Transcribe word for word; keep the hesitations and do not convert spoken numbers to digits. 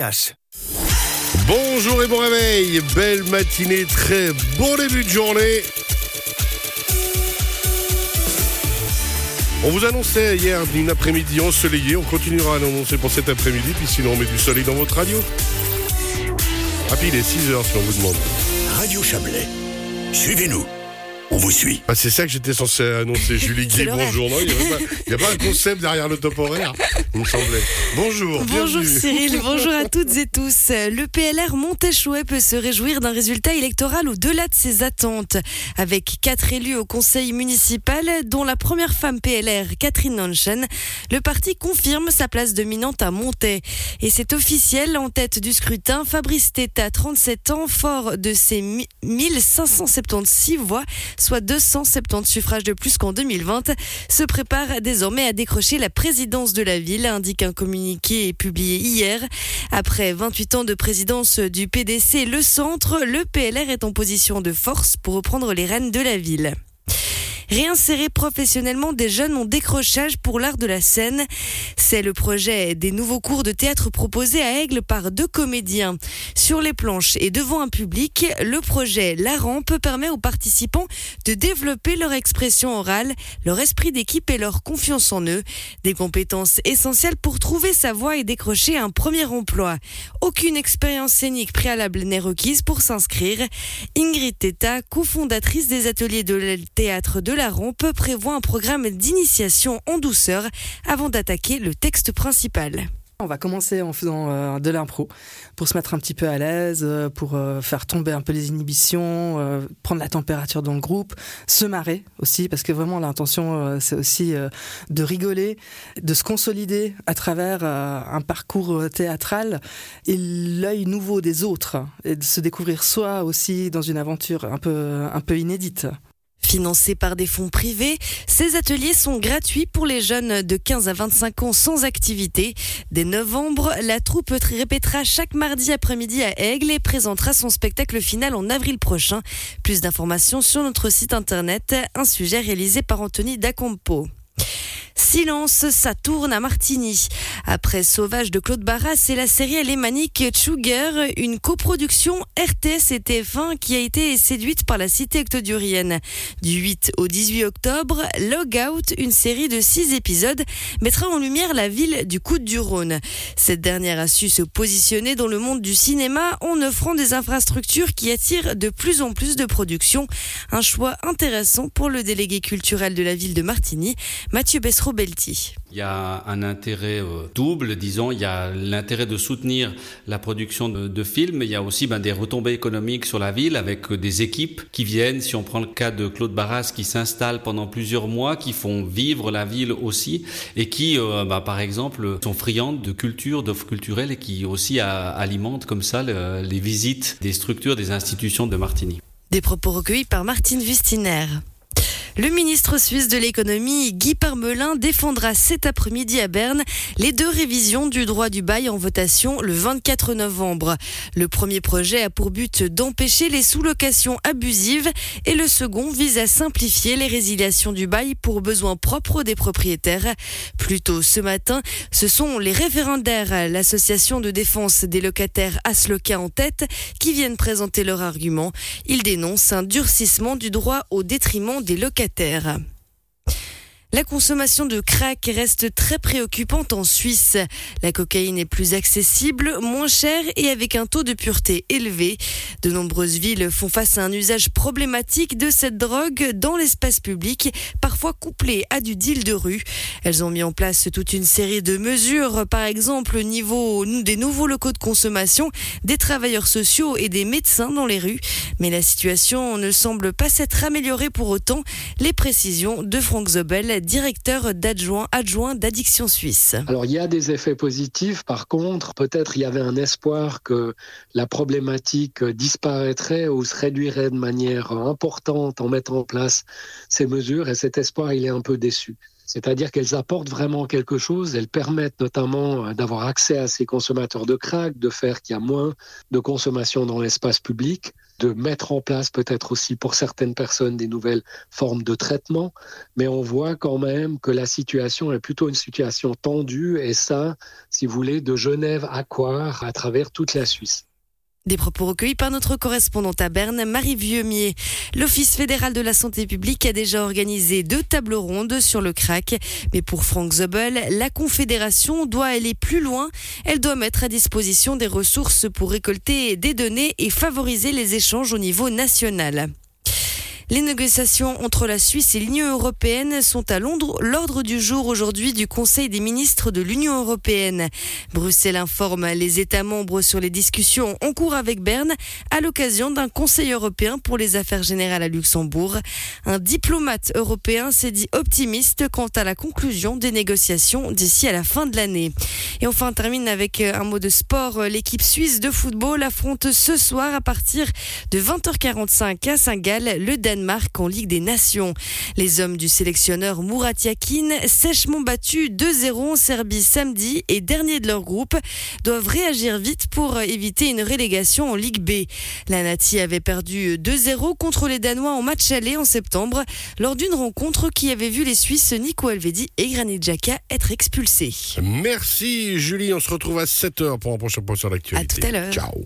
H. Bonjour et bon réveil, belle matinée, très bon début de journée. On vous annonçait hier une après-midi ensoleillée, on continuera à l'annoncer pour cet après-midi, puis sinon on met du soleil dans votre radio. Ah puis il est six heures si on vous demande. Radio Chablais, suivez-nous, on vous suit. Ah, c'est ça que j'étais censé annoncer, Julie Guy, bonjour. Non, il n'y a, a pas un concept derrière le top horaire, il me semblait. Bonjour, Bonjour bienvenue. Cyril, bonjour à toutes et tous. Le P L R Montechouet peut se réjouir d'un résultat électoral au-delà de ses attentes. Avec quatre élus au conseil municipal, dont la première femme P L R, Catherine Nonchen, le parti confirme sa place dominante à Montaix. Et c'est officiel, en tête du scrutin, Fabrice Teta, trente-sept ans, fort de ses mille cinq cent soixante-seize voix, soit deux cent soixante-dix suffrages de plus qu'en deux mille vingt, se prépare désormais à décrocher la présidence de la ville, indique un communiqué publié hier. Après vingt-huit ans de présidence du P D C Le Centre, le P L R est en position de force pour reprendre les rênes de la ville. Réinsérer professionnellement des jeunes en décrochage pour l'art de la scène. C'est le projet des nouveaux cours de théâtre proposés à Aigle par deux comédiens. Sur les planches et devant un public, le projet La Rampe permet aux participants de développer leur expression orale, leur esprit d'équipe et leur confiance en eux. Des compétences essentielles pour trouver sa voie et décrocher un premier emploi. Aucune expérience scénique préalable n'est requise pour s'inscrire. Ingrid Teta, cofondatrice des ateliers de théâtre de La Rampe, prévoit un programme d'initiation en douceur avant d'attaquer le texte principal. On va commencer en faisant euh, de l'impro pour se mettre un petit peu à l'aise, euh, pour euh, faire tomber un peu les inhibitions, euh, prendre la température dans le groupe, se marrer aussi, parce que vraiment l'intention euh, c'est aussi euh, de rigoler, de se consolider à travers euh, un parcours théâtral et l'œil nouveau des autres, et de se découvrir soi aussi dans une aventure un peu, un peu inédite. Financés par des fonds privés, ces ateliers sont gratuits pour les jeunes de quinze à vingt-cinq ans sans activité. Dès novembre, la troupe répétera chaque mardi après-midi à Aigle et présentera son spectacle final en avril prochain. Plus d'informations sur notre site internet, un sujet réalisé par Anthony Dacampo. Silence, ça tourne à Martigny. Après Sauvage de Claude Barras et la série alémanique Sugar, une coproduction R T S et T F un qui a été séduite par la cité ectodurienne. Du huit au dix-huit octobre, Logout, une série de six épisodes, mettra en lumière la ville du Coude-du-Rhône. Cette dernière a su se positionner dans le monde du cinéma en offrant des infrastructures qui attirent de plus en plus de productions. Un choix intéressant pour le délégué culturel de la ville de Martigny, Mathieu Bessereau-Belty. Il y a un intérêt euh, double, disons. Il y a l'intérêt de soutenir la production de, de films, mais il y a aussi ben, des retombées économiques sur la ville avec euh, des équipes qui viennent, si on prend le cas de Claude Barras, qui s'installent pendant plusieurs mois, qui font vivre la ville aussi, et qui, euh, ben, par exemple, sont friandes de culture, d'offres culturelles, et qui aussi a, alimentent comme ça le, les visites des structures, des institutions de Martigny. Des propos recueillis par Martine Wustiner. Le ministre suisse de l'économie, Guy Parmelin, défendra cet après-midi à Berne les deux révisions du droit du bail en votation le vingt-quatre novembre. Le premier projet a pour but d'empêcher les sous-locations abusives et le second vise à simplifier les résiliations du bail pour besoins propres des propriétaires. Plus tôt ce matin, ce sont les référendaires, l'association de défense des locataires Asloca en tête, qui viennent présenter leurs arguments. Ils dénoncent un durcissement du droit au détriment des locataires. La consommation de crack reste très préoccupante en Suisse. La cocaïne est plus accessible, moins chère et avec un taux de pureté élevé. De nombreuses villes font face à un usage problématique de cette drogue dans l'espace public, parfois couplé à du deal de rue. Elles ont mis en place toute une série de mesures, par exemple au niveau des nouveaux locaux de consommation, des travailleurs sociaux et des médecins dans les rues. Mais la situation ne semble pas s'être améliorée pour autant. Les précisions de Franck Zobel, directeur d'adjoint adjoint d'Addiction Suisse. Alors il y a des effets positifs, par contre peut-être il y avait un espoir que la problématique disparaîtrait ou se réduirait de manière importante en mettant en place ces mesures, et cet espoir il est un peu déçu. C'est-à-dire qu'elles apportent vraiment quelque chose, elles permettent notamment d'avoir accès à ces consommateurs de crack, de faire qu'il y a moins de consommation dans l'espace public. de mettre en place peut-être aussi pour certaines personnes des nouvelles formes de traitement, mais on voit quand même que la situation est plutôt une situation tendue, et ça, si vous voulez, de Genève à Coire, à travers toute la Suisse. Des propos recueillis par notre correspondante à Berne, Marie Vieumier. L'Office fédéral de la santé publique a déjà organisé deux tables rondes sur le crack. Mais pour Frank Zobel, la Confédération doit aller plus loin. Elle doit mettre à disposition des ressources pour récolter des données et favoriser les échanges au niveau national. Les négociations entre la Suisse et l'Union européenne sont à Londres, l'ordre du jour aujourd'hui du Conseil des ministres de l'Union européenne. Bruxelles informe les États membres sur les discussions en cours avec Berne à l'occasion d'un Conseil européen pour les affaires générales à Luxembourg. Un diplomate européen s'est dit optimiste quant à la conclusion des négociations d'ici à la fin de l'année. Et enfin, on termine avec un mot de sport. L'équipe suisse de football affronte ce soir à partir de vingt heures quarante-cinq à Saint-Gall le Danemark en Ligue des Nations. Les hommes du sélectionneur Murat Yakin, sèchement battus deux zéro en Serbie samedi et dernier de leur groupe, doivent réagir vite pour éviter une relégation en Ligue B. La Nati avait perdu deux zéro contre les Danois en match aller en septembre lors d'une rencontre qui avait vu les Suisses Nico Elvedi et Granit Xhaka être expulsés. Merci Julie, on se retrouve à sept heures pour un prochain point sur l'actualité. À tout à l'heure. Ciao.